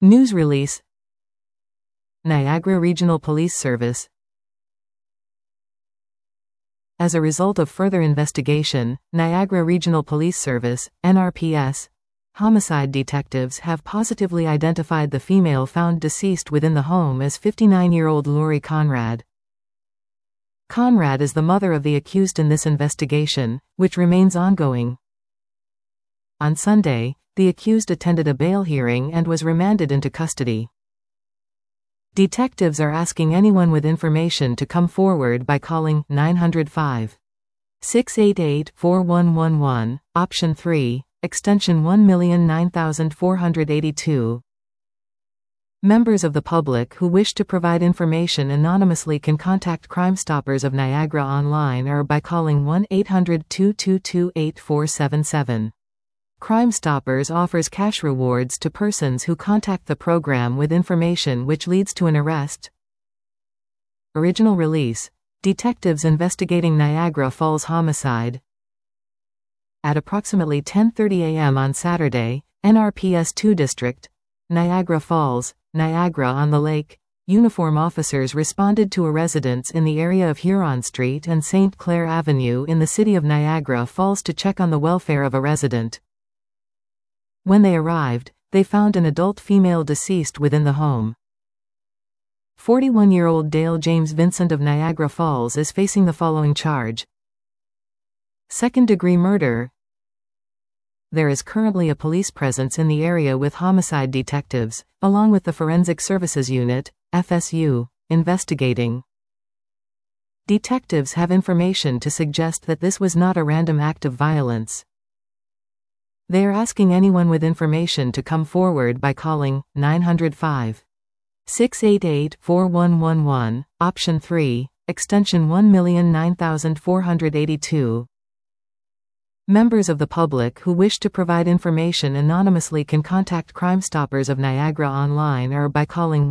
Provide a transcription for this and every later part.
News release. Niagara Regional Police Service. As a result of further investigation, Niagara Regional Police Service, NRPS, homicide detectives have positively identified the female found deceased within the home as 59-year-old Lori Conrad. Conrad is the mother of the accused in this investigation, which remains ongoing. On Sunday, the accused attended a bail hearing and was remanded into custody. Detectives are asking anyone with information to come forward by calling 905-688-4111, option 3, extension 1,009,482. Members of the public who wish to provide information anonymously can contact Crime Stoppers of Niagara online or by calling 1-800-222-8477. Crime Stoppers offers cash rewards to persons who contact the program with information which leads to an arrest. Original release. Detectives investigating Niagara Falls homicide. At approximately 10:30 a.m. on Saturday, NRPS 2 District, Niagara Falls, Niagara-on-the-Lake, uniform officers responded to a residence in the area of Huron Street and St. Clair Avenue in the city of Niagara Falls to check on the welfare of a resident. When they arrived, they found an adult female deceased within the home. 41-year-old Dale James Vincent of Niagara Falls is facing the following charge: second-degree murder. There is currently a police presence in the area with homicide detectives, along with the Forensic Services Unit, FSU, investigating. Detectives have information to suggest that this was not a random act of violence. They are asking anyone with information to come forward by calling 905-688-4111, option 3, extension 1,009,482. Members of the public who wish to provide information anonymously can contact Crime Stoppers of Niagara online or by calling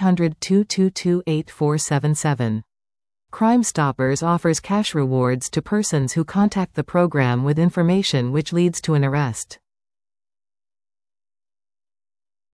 1-800-222-8477. Crime Stoppers offers cash rewards to persons who contact the program with information which leads to an arrest.